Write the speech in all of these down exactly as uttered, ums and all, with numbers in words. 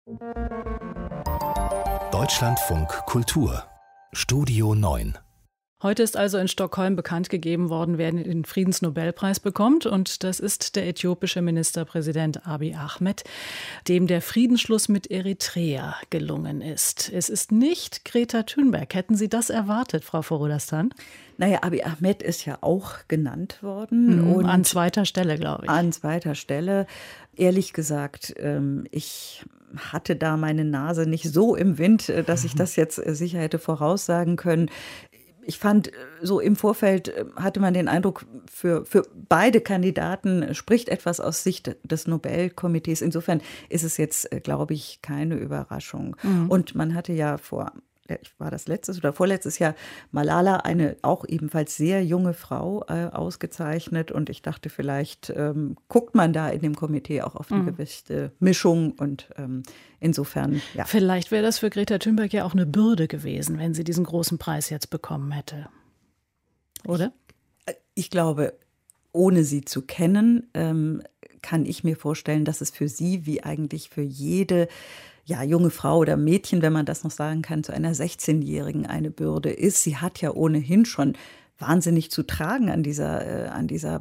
Deutschlandfunk Kultur Studio neun. Heute ist also in Stockholm bekannt gegeben worden, wer den Friedensnobelpreis bekommt. Und das ist der äthiopische Ministerpräsident Abiy Ahmed, dem der Friedensschluss mit Eritrea gelungen ist. Es ist nicht Greta Thunberg. Hätten Sie das erwartet, Frau Forodastan? Naja, Abiy Ahmed ist ja auch genannt worden. Mhm, und an zweiter Stelle, glaube ich. An zweiter Stelle. Ehrlich gesagt, ich hatte da meine Nase nicht so im Wind, dass ich das jetzt sicher hätte voraussagen können. Ich fand, so im Vorfeld hatte man den Eindruck, für, für beide Kandidaten spricht etwas aus Sicht des Nobelkomitees. Insofern ist es jetzt, glaube ich, keine Überraschung. Mhm. Und man hatte ja vor, war das letztes oder vorletztes Jahr, Malala, eine auch ebenfalls sehr junge Frau, äh, ausgezeichnet. Und ich dachte, vielleicht ähm, guckt man da in dem Komitee auch auf die mhm. gewisse Mischung. Und ähm, insofern, ja. Vielleicht wäre das für Greta Thunberg ja auch eine Bürde gewesen, wenn sie diesen großen Preis jetzt bekommen hätte. Oder? Ich, ich glaube, ohne sie zu kennen, ähm, kann ich mir vorstellen, dass es für sie wie eigentlich für jede ja, junge Frau oder Mädchen, wenn man das noch sagen kann, zu einer sechzehnjährigen eine Bürde ist. Sie hat ja ohnehin schon wahnsinnig zu tragen an dieser, äh, an dieser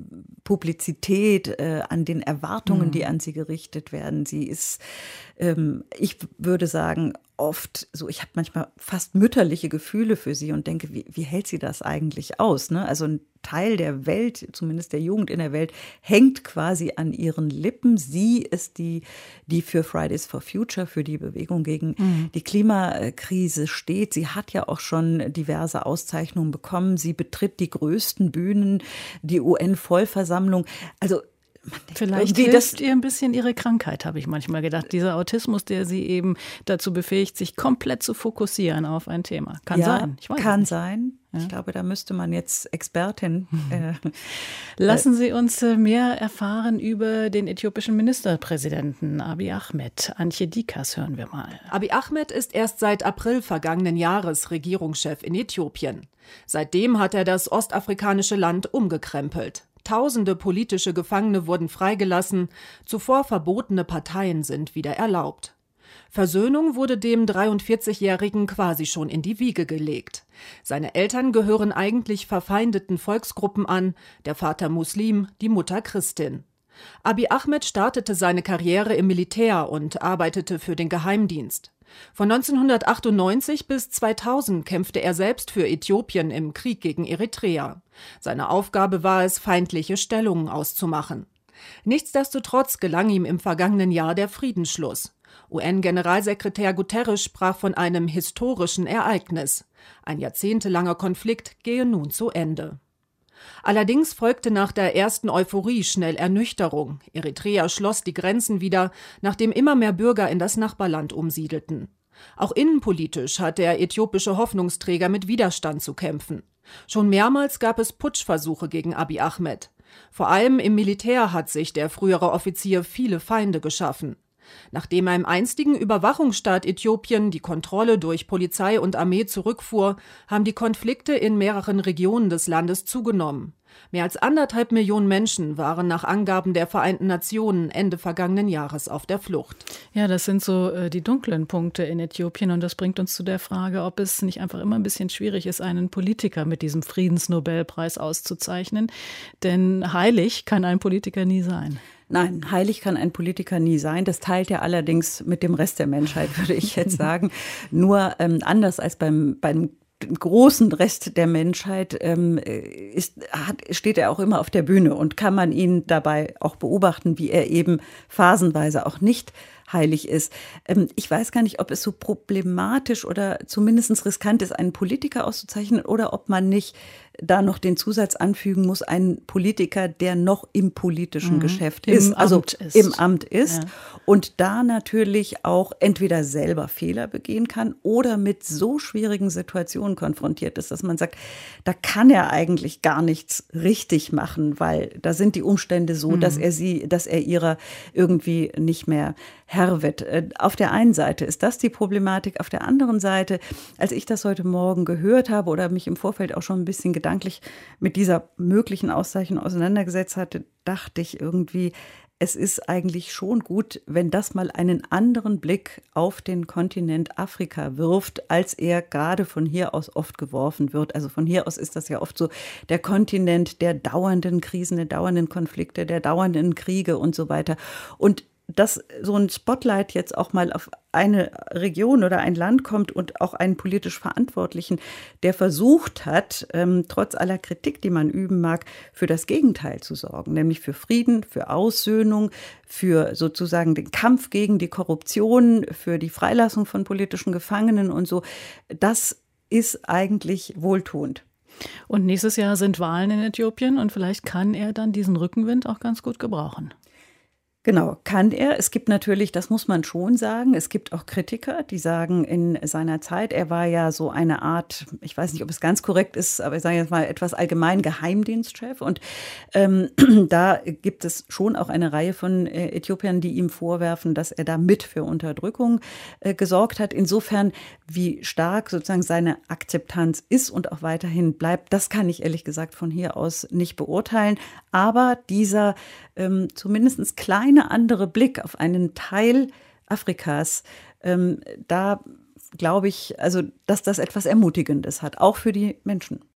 Publizität, äh, an den Erwartungen, mhm. die an sie gerichtet werden. Sie ist, ähm, ich würde sagen, oft so, ich habe manchmal fast mütterliche Gefühle für sie und denke, wie, wie hält sie das eigentlich aus? Ne? Also ein Teil der Welt, zumindest der Jugend in der Welt, hängt quasi an ihren Lippen. Sie ist die, die für Fridays for Future, für die Bewegung gegen mhm. die Klimakrise steht. Sie hat ja auch schon diverse Auszeichnungen bekommen. Sie betritt die größten Bühnen, die U N-Vollversammlung. Also vielleicht hilft ihr ein bisschen ihre Krankheit, habe ich manchmal gedacht. Dieser Autismus, der sie eben dazu befähigt, sich komplett zu fokussieren auf ein Thema. Kann ja, sein. Ich weiß kann nicht. sein. Ja. Ich glaube, da müsste man jetzt Expertin. Äh, Lassen Sie uns mehr erfahren über den äthiopischen Ministerpräsidenten Abiy Ahmed. Antje Dikas hören wir mal. Abiy Ahmed ist erst seit April vergangenen Jahres Regierungschef in Äthiopien. Seitdem hat er das ostafrikanische Land umgekrempelt. Tausende politische Gefangene wurden freigelassen, zuvor verbotene Parteien sind wieder erlaubt. Versöhnung wurde dem dreiundvierzigjährigen quasi schon in die Wiege gelegt. Seine Eltern gehören eigentlich verfeindeten Volksgruppen an, der Vater Muslim, die Mutter Christin. Abiy Ahmed startete seine Karriere im Militär und arbeitete für den Geheimdienst. Von neunzehnhundertachtundneunzig bis zweitausend kämpfte er selbst für Äthiopien im Krieg gegen Eritrea. Seine Aufgabe war es, feindliche Stellungen auszumachen. Nichtsdestotrotz gelang ihm im vergangenen Jahr der Friedensschluss. U N-Generalsekretär Guterres sprach von einem historischen Ereignis. Ein jahrzehntelanger Konflikt gehe nun zu Ende. Allerdings folgte nach der ersten Euphorie schnell Ernüchterung. Eritrea schloss die Grenzen wieder, nachdem immer mehr Bürger in das Nachbarland umsiedelten. Auch innenpolitisch hat der äthiopische Hoffnungsträger mit Widerstand zu kämpfen. Schon mehrmals gab es Putschversuche gegen Abiy Ahmed. Vor allem im Militär hat sich der frühere Offizier viele Feinde geschaffen. Nachdem er im einstigen Überwachungsstaat Äthiopien die Kontrolle durch Polizei und Armee zurückfuhr, haben die Konflikte in mehreren Regionen des Landes zugenommen. Mehr als anderthalb Millionen Menschen waren nach Angaben der Vereinten Nationen Ende vergangenen Jahres auf der Flucht. Ja, das sind so äh, die dunklen Punkte in Äthiopien und das bringt uns zu der Frage, ob es nicht einfach immer ein bisschen schwierig ist, einen Politiker mit diesem Friedensnobelpreis auszuzeichnen. Denn heilig kann ein Politiker nie sein. Nein, heilig kann ein Politiker nie sein. Das teilt er allerdings mit dem Rest der Menschheit, würde ich jetzt sagen. Nur ähm, anders als beim, beim großen Rest der Menschheit ähm, ist, hat, steht er auch immer auf der Bühne und kann man ihn dabei auch beobachten, wie er eben phasenweise auch nicht heilig ist. Ähm, ich weiß gar nicht, ob es so problematisch oder zumindest riskant ist, einen Politiker auszuzeichnen oder ob man nicht da noch den Zusatz anfügen muss, ein Politiker, der noch im politischen mhm. Geschäft ist, Im also Amt ist. im Amt ist Ja. und da natürlich auch entweder selber Fehler begehen kann oder mit so schwierigen Situationen konfrontiert ist, dass man sagt, da kann er eigentlich gar nichts richtig machen, weil da sind die Umstände so, mhm. dass er sie, dass er ihrer irgendwie nicht mehr Herr wird. Auf der einen Seite ist das die Problematik, auf der anderen Seite, als ich das heute Morgen gehört habe oder mich im Vorfeld auch schon ein bisschen gedanklich mit dieser möglichen Auszeichnung auseinandergesetzt hatte, dachte ich irgendwie, es ist eigentlich schon gut, wenn das mal einen anderen Blick auf den Kontinent Afrika wirft, als er gerade von hier aus oft geworfen wird. Also von hier aus ist das ja oft so der Kontinent der dauernden Krisen, der dauernden Konflikte, der dauernden Kriege und so weiter. Und dass so ein Spotlight jetzt auch mal auf eine Region oder ein Land kommt und auch einen politisch Verantwortlichen, der versucht hat, ähm, trotz aller Kritik, die man üben mag, für das Gegenteil zu sorgen, nämlich für Frieden, für Aussöhnung, für sozusagen den Kampf gegen die Korruption, für die Freilassung von politischen Gefangenen und so. Das ist eigentlich wohltuend. Und nächstes Jahr sind Wahlen in Äthiopien und vielleicht kann er dann diesen Rückenwind auch ganz gut gebrauchen. Genau, kann er. Es gibt natürlich, das muss man schon sagen, es gibt auch Kritiker, die sagen, in seiner Zeit, er war ja so eine Art, ich weiß nicht, ob es ganz korrekt ist, aber ich sage jetzt mal etwas allgemein Geheimdienstchef. Und ähm, da gibt es schon auch eine Reihe von äh, Äthiopiern, die ihm vorwerfen, dass er da mit für Unterdrückung äh, gesorgt hat. Insofern, wie stark sozusagen seine Akzeptanz ist und auch weiterhin bleibt, das kann ich ehrlich gesagt von hier aus nicht beurteilen. Aber dieser ähm, zumindest kleine Eine andere Blick auf einen Teil Afrikas, ähm, da glaube ich, also dass das etwas Ermutigendes hat, auch für die Menschen.